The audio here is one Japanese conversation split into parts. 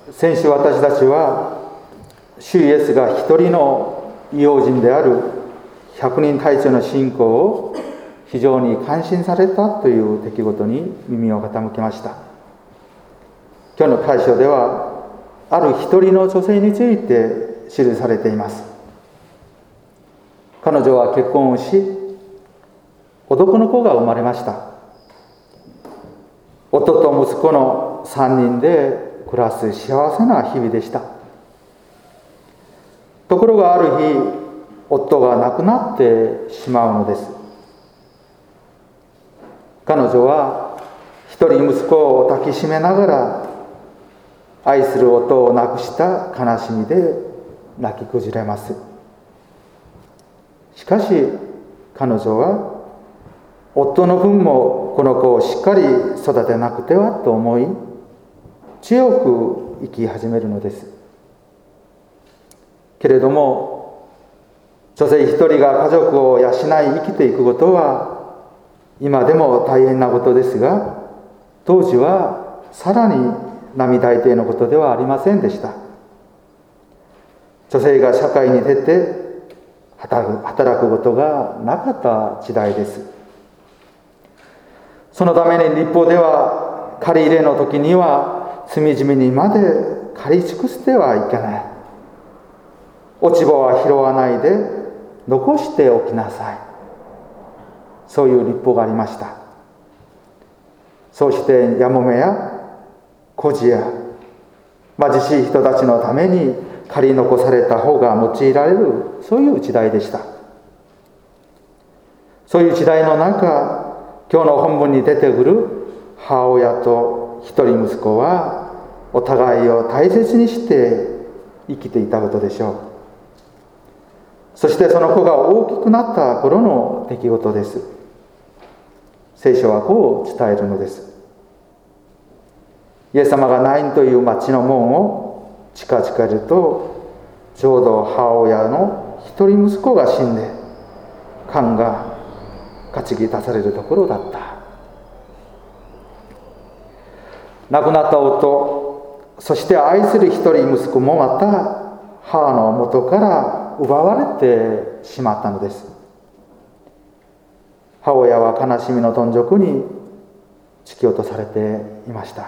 先週私たちは主イエスが一人の異邦人である百人隊長の信仰を非常に感心されたという出来事に耳を傾けました。今日の箇所ではある一人の女性について記されています。彼女は結婚をし、男の子が生まれました。夫と息子の3人で暮らす幸せな日々でした。ところがある日、夫が亡くなってしまうのです。彼女は一人息子を抱きしめながら、愛する夫を亡くした悲しみで泣き崩れます。しかし彼女は、夫の分もこの子をしっかり育てなくてはと思い、強く生き始めるのです。けれども、女性一人が家族を養い生きていくことは今でも大変なことですが、当時はさらに並大抵のことではありませんでした。女性が社会に出て働くことがなかった時代です。そのために立法では、借り入れの時には隅々にまで借り尽くしてはいけない。落ち葉は拾わないで残しておきなさい。そういう立法がありました。そうしてやもめや孤児や貧しい人たちのために借り残された方が用いられる、そういう時代でした。そういう時代の中、今日の本文に出てくる母親と一人息子はお互いを大切にして生きていたことでしょう。そしてその子が大きくなった頃の出来事です。聖書はこう伝えるのです。イエス様がナインという町の門を近づけると、ちょうど母親の一人息子が死んで、缶が担ぎ出されるところだった。亡くなった夫、そして愛する一人息子もまた母の元から奪われてしまったのです。母親は悲しみのどん底に突き落とされていました。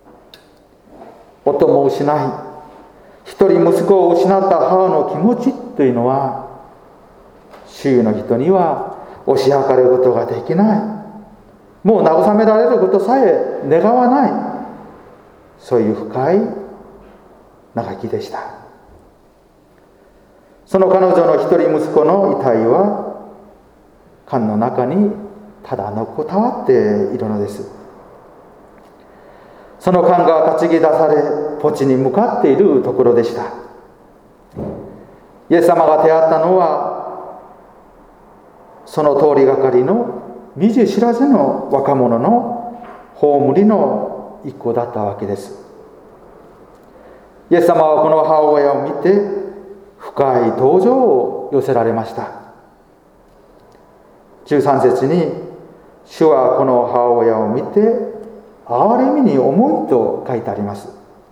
夫も失い、一人息子を失った母の気持ちというのは、周囲の人には推し量ることができない、もう慰められることさえ願わない、そういう深い嘆きでした。その彼女の一人息子の遺体は缶の中にただ横たわっているのです。その缶が担ぎ出され、墓地に向かっているところでした。イエス様が出会ったのは、その通りがかりの見ず知らずの若者の葬りの一行だったわけです。イエス様はこの母親を見て深い同情を寄せられました。13節に、主はこの母親を見て憐れみに思いと書いてあります。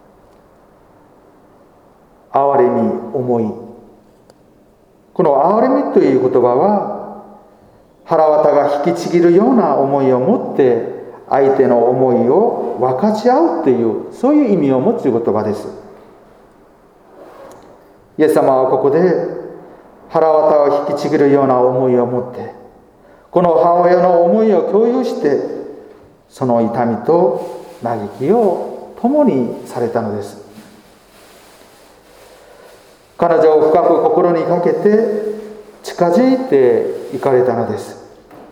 憐れみ、思い。この憐れみという言葉は、腹渡が引きちぎるような思いを持って相手の思いを分かち合うという、そういう意味を持つ言葉です。イエス様はここで腹渡を引きちぎるような思いを持って、この母親の思いを共有して、その痛みと嘆きを共にされたのです。彼女を深く心にかけて近づいていかれたのです。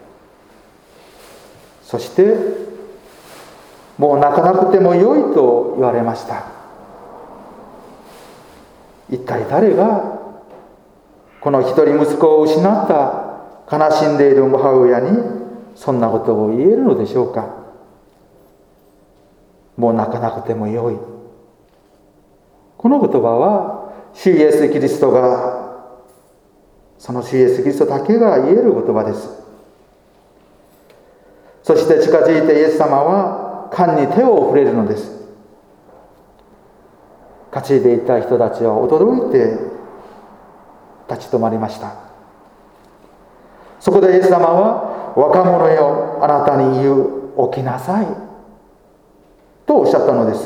そして、もう泣かなくてもよいと言われました。一体誰がこの一人息子を失った悲しんでいる母親にそんなことを言えるのでしょうか。もう泣かなくてもよい。この言葉は主イエスキリストが、その主イエスキリストだけが言える言葉です。そして近づいてイエス様は缶に手を触れるのです。 担いでいた人たちは驚いて立ち止まりました。そこでイエス様は、若者よ、あなたに言う、起きなさいとおっしゃったのです。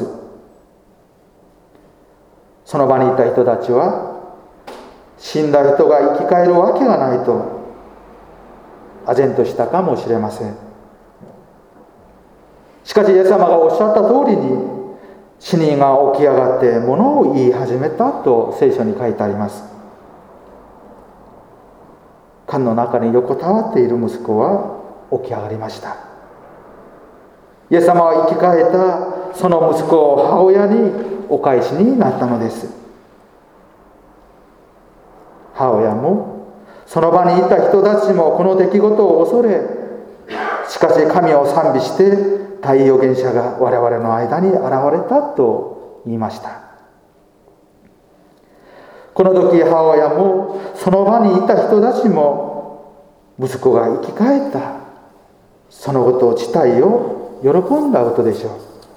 その場にいた人たちは、死んだ人が生き返るわけがないと唖然としたかもしれません。しかしイエス様がおっしゃった通りに、死人が起き上がってものを言い始めたと聖書に書いてあります。棺の中に横たわっている息子は起き上がりました。イエス様は生き返ったその息子を母親にお返しになったのです。母親もその場にいた人たちもこの出来事を恐れ、しかし神を賛美して太陽預言者が我々の間に現れたと言いました。この時母親もその場にいた人たちも息子が生き返ったそのこと自体を喜んだことでしょ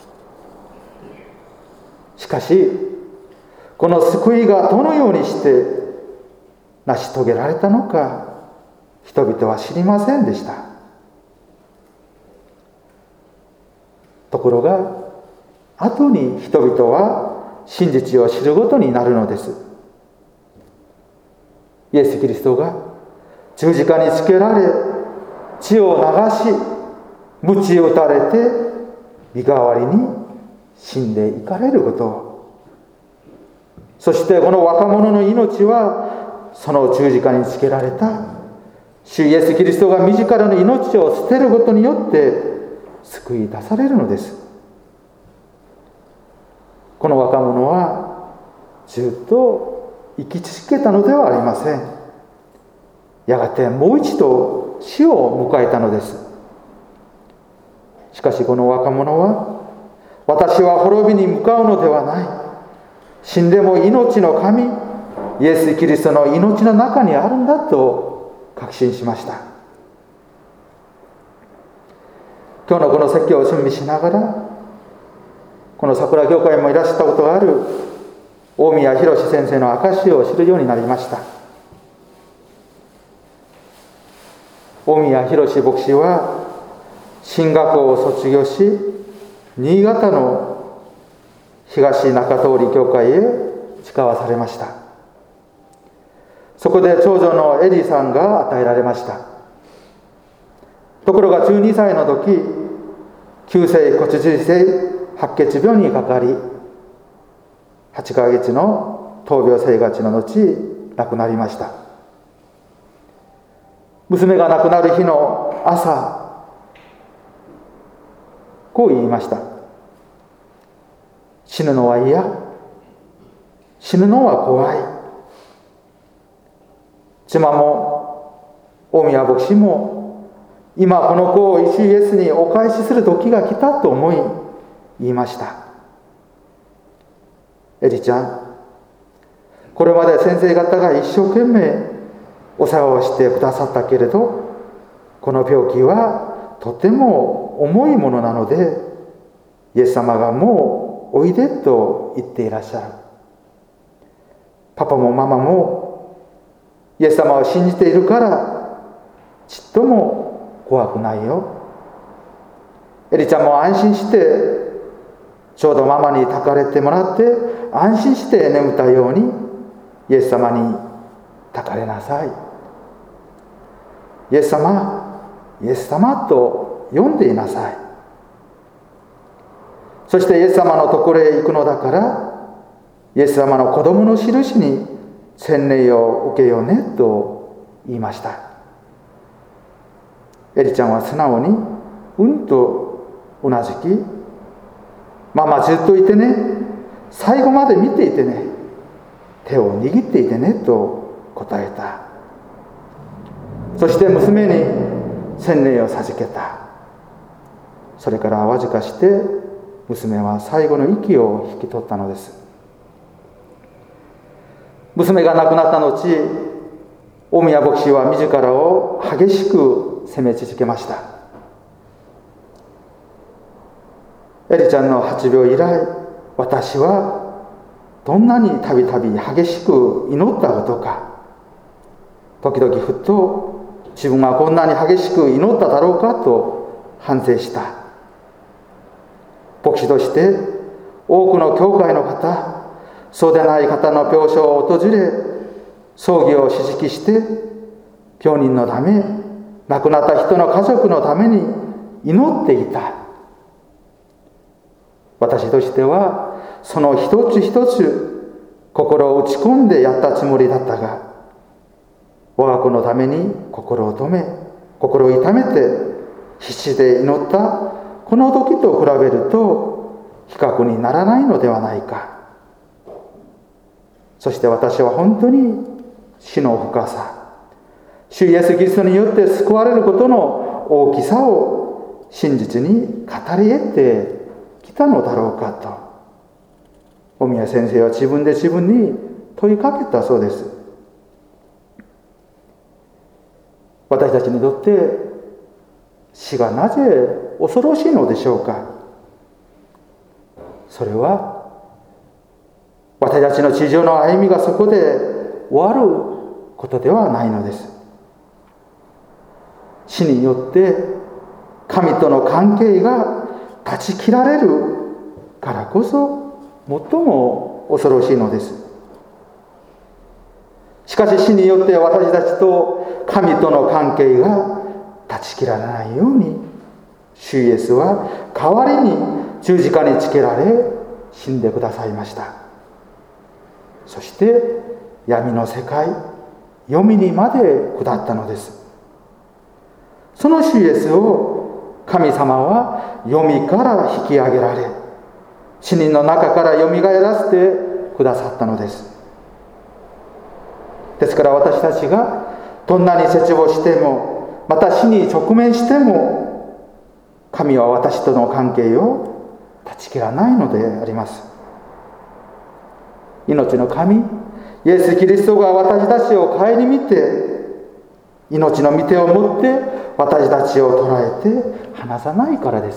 う。しかしこの救いがどのようにして成し遂げられたのか、人々は知りませんでした。ところが後に人々は真実を知ることになるのです。イエス・キリストが十字架につけられ、血を流し、鞭を打たれて身代わりに死んでいかれること、そしてこの若者の命はその十字架につけられた主イエス・キリストが自らの命を捨てることによって救い出されるのです。この若者はずっと生き続けたのではありません。やがてもう一度死を迎えたのです。しかしこの若者は、私は滅びに向かうのではない、死んでも命の神イエス・キリストの命の中にあるんだと確信しました。今日のこの説教を準備しながら、この桜教会もいらっしゃったことがある大宮博先生の証を知るようになりました。大宮博牧師は神学校を卒業し、新潟の東中通り教会へ誓わされました。そこで長女のエリさんが与えられました。ところが12歳の時、急性骨髄性白血病にかかり、8ヶ月の闘病生活の後亡くなりました。娘が亡くなる日の朝、こう言いました。死ぬのは嫌、死ぬのは怖い。妻も大宮牧師も、今この子を主イエスにお返しする時が来たと思い言いました。エリちゃん、これまで先生方が一生懸命お世話をしてくださったけれど、この病気はとても重いものなので、イエス様がもうおいでと言っていらっしゃる。パパもママもイエス様を信じているからちっとも怖くないよ。エリちゃんも安心して、ちょうどママに抱かれてもらって安心して眠ったようにイエス様に抱かれなさい。イエス様、イエス様と呼んでいなさい。そしてイエス様のところへ行くのだから、イエス様の子供の印に洗礼を受けようねと言いました。エリちゃんは素直にうんとうなずき、ママずっといてね、最後まで見ていてね、手を握っていてねと答えた。そして娘に洗礼を授けた。それからわずかして娘は最後の息を引き取ったのです。娘が亡くなった後、大宮牧師は自らを激しく責め続けました。エリちゃんの8秒以来、私はどんなにたびたび激しく祈ったことか、時々ふっと自分はこんなに激しく祈っただろうかと反省した。牧師として多くの教会の方、そうでない方の病床を訪れ、葬儀を指示して病人のため、亡くなった人の家族のために祈っていた。私としてはその一つ一つ心を打ち込んでやったつもりだったが、我が子のために心を痛めて必死で祈ったこの時と比べると比較にならないのではないか。そして私は本当に死の深さ、主イエス・キリストによって救われることの大きさを真実に語り得てきたのだろうかと、お宮先生は自分で自分に問いかけたそうです。私たちにとって死がなぜ恐ろしいのでしょうか。それは私たちの地上の歩みがそこで終わることではないのです。死によって神との関係が断ち切られるからこそ最も恐ろしいのです。しかし死によって私たちと神との関係が断ち切られないように、主イエスは代わりに十字架につけられ死んでくださいました。そして闇の世界、黄泉にまで下ったのです。その主イエスを神様は黄泉から引き上げられ、死人の中からよみがえらせてくださったのです。ですから私たちがどんなに絶望しても、また死に直面しても、神は私との関係を断ち切らないのであります。命の神イエス・キリストが私たちを顧みて、命の御手を持って私たちを捉えて離さないからです。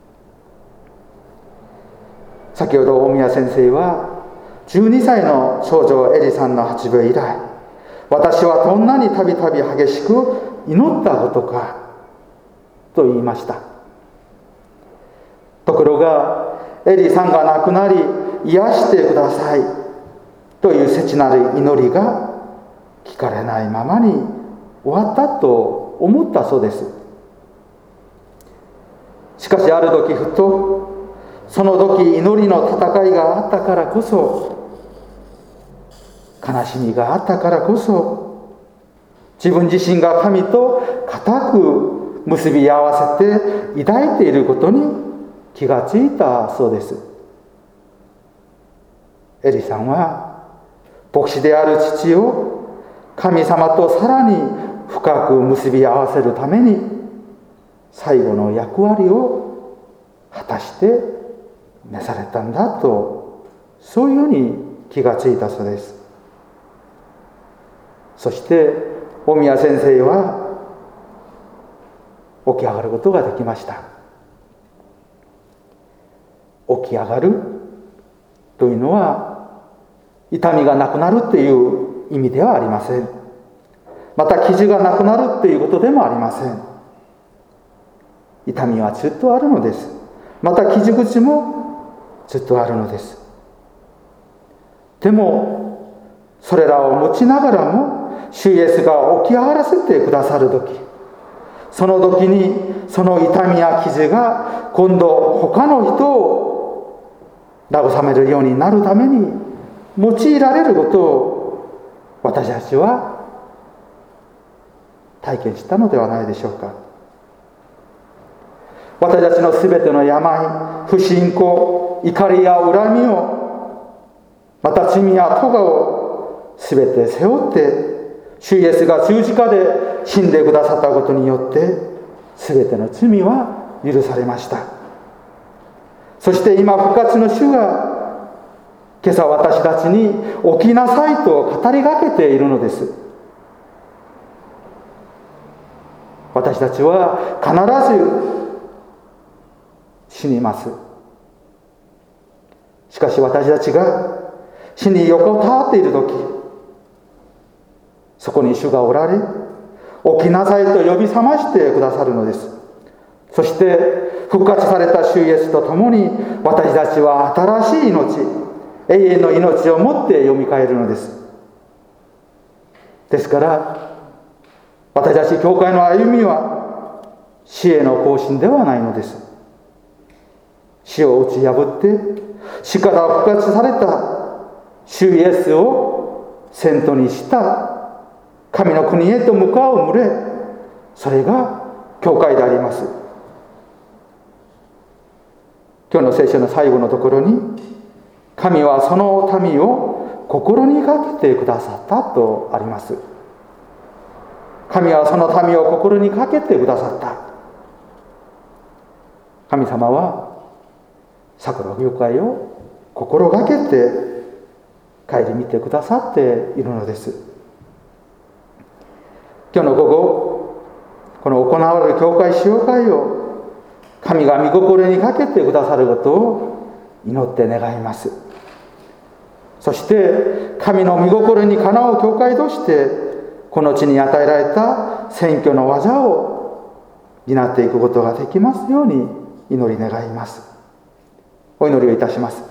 先ほど大宮先生は12歳の少女エリさんの発病以来、私はどんなにたびたび激しく祈ったことかと言いました。ところがエリさんが亡くなり、癒してくださいという切なる祈りが聞かれないままに終わったと思ったそうです。しかしある時ふと、その時祈りの戦いがあったからこそ、悲しみがあったからこそ、自分自身が神と固く結び合わせて抱いていることに気がついたそうです。エリさんは牧師である父を神様とさらに深く結び合わせるために最後の役割を果たして召されたんだと、そういうふうに気がついたそうです。そして大宮先生は起き上がることができました。起き上がるというのは痛みがなくなるという意味ではありません。また傷がなくなるということでもありません。痛みはずっとあるのです。また傷口もずっとあるのです。でもそれらを持ちながらも、主イエスが起き上がらせてくださる時、その時にその痛みや傷が今度他の人を慰めるようになるために用いられることを私たちは体験したのではないでしょうか。私たちのすべての病、不信仰、怒りや恨みを、また罪や咎をすべて背負って、主イエスが十字架で死んでくださったことによって、すべての罪は許されました。そして今復活の主が今朝私たちに起きなさいと語りかけているのです。私たちは必ず死にます。しかし私たちが死に横たわっている時、そこに主がおられ、起きなさいと呼び覚ましてくださるのです。そして復活された主イエスと共に、私たちは新しい命、永遠の命をもってよみがえるのです。ですから私たち教会の歩みは死への行進ではないのです。死を打ち破って死から復活された主イエスを先頭にした神の国へと向かう群れ、それが教会であります。今日の聖書の最後のところに、神はその民を心にかけてくださったとあります。神はその民を心にかけてくださった。神様は桜教会を心がけて顧みてくださっているのです。今日の午後、この行われる教会使用会を神が御心にかけてくださることを祈って願います。そして神の御心にかなう教会としてこの地に与えられた選挙の技を担っていくことができますように祈り願います。お祈りをいたします。